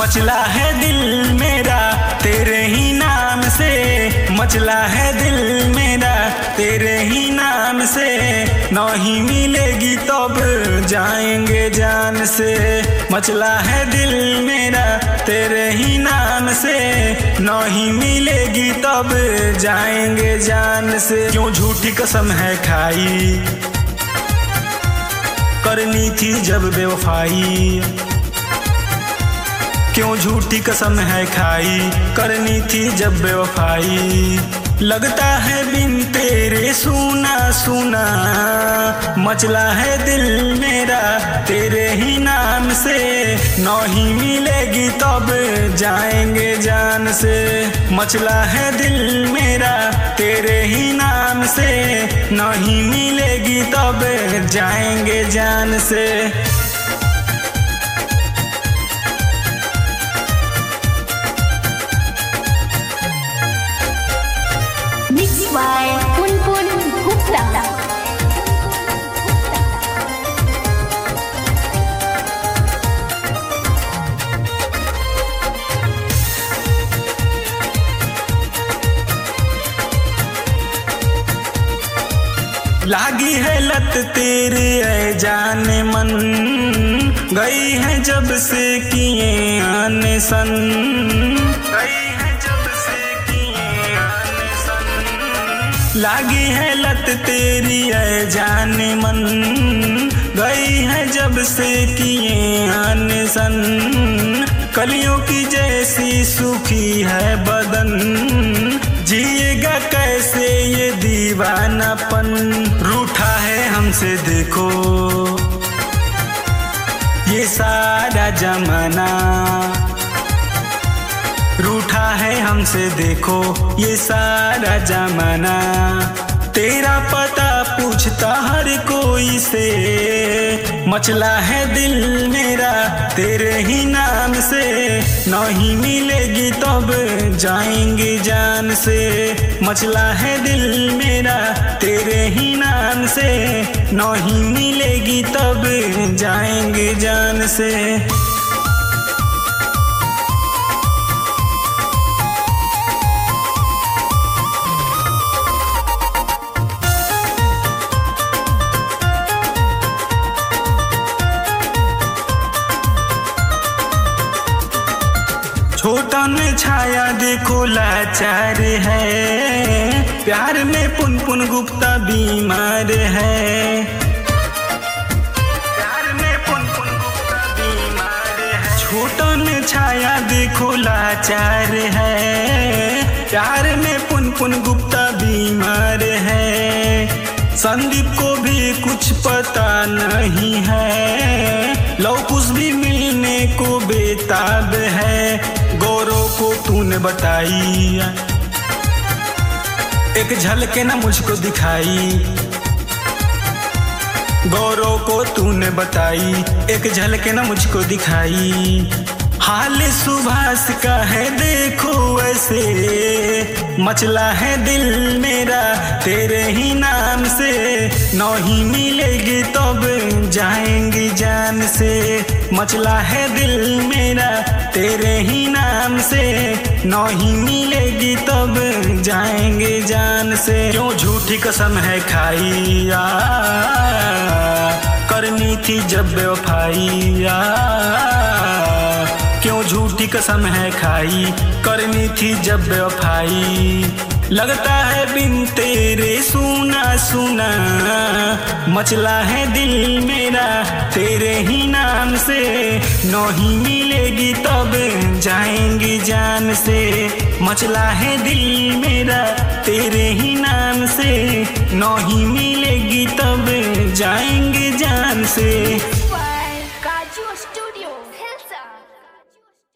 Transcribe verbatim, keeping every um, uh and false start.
मचला है दिल मेरा तेरे ही नाम से, मचला है दिल मेरा तेरे ही नाम से, नहीं मिलेगी तब जाएंगे जान से। मचला है दिल मेरा तेरे ही नाम से, नहीं मिलेगी तब जाएंगे जान से। क्यों झूठी कसम है खाई, करनी थी जब बेवफाई। क्यों झूठी कसम है खाई, करनी थी जब बेवफाई। लगता है बिन तेरे सूना सूना, मचला है दिल मेरा तेरे ही नाम से, नहीं मिलेगी तब जाएंगे जान से। मचला है दिल मेरा तेरे ही नाम से, नहीं मिलेगी तब जाएंगे जान से। Mixed by Punpun Gupta. लागी है लत तेरे ऐ जाने मन, गई है जब से किए आने सन, गई है जब से किए आने सन। लागी है लत तेरी ऐ जाने मन, गई है जब से किए आने सन। कलियों की जैसी सूखी है बदन, जिएगा कैसे ये दीवानापन। रूठा है हमसे देखो ये सारा जमाना, रूठा है हमसे देखो ये सारा जमाना। तेरा पता पूछता हर कोई से, मचला है दिल मेरा तेरे ही नाम से, नहीं मिलेगी तब जाएंगे जान से। मचला है दिल मेरा तेरे ही नाम से, नहीं मिलेगी तब जाएंगे जान से। छोटा ने छाया देखो लाचार है, प्यार में पुनपुन गुप्ता बीमार है। प्यार में पुनपुन गुप्ता बीमार है। छोटा ने छाया देखो लाचार है, प्यार में पुनपुन गुप्ता बीमार है। संदीप को भी कुछ पता नहीं है, लौकुश भी मिलने को बेताब है। गौरव को तूने बताई, एक झलके ना मुझको दिखाई। गौरव को तूने बताई, एक झलके ना मुझको दिखाई। हाल सुभाष का है देखो ऐसे, मचला है दिल मेरा तेरे ही नाम से, नहीं मिलेगी तब जाएंगे जान से। मचला है दिल मेरा तेरे ही नाम से, नहीं मिलेगी तब जाएंगे जान से। क्यों झूठी कसम है खाई, आ, करनी थी जब बेवफाई। आ, क्यों झूठी कसम है खाई, करनी थी जब बेवफाई। लगता है बिन तेरे सूना सूना, मचला है दिल मेरा तेरे ही नाम से, नहीं मिलेगी तब जाएंगे जान से। मचला है दिल मेरा तेरे ही नाम से, नहीं मिलेगी तब जाएंगे जान से।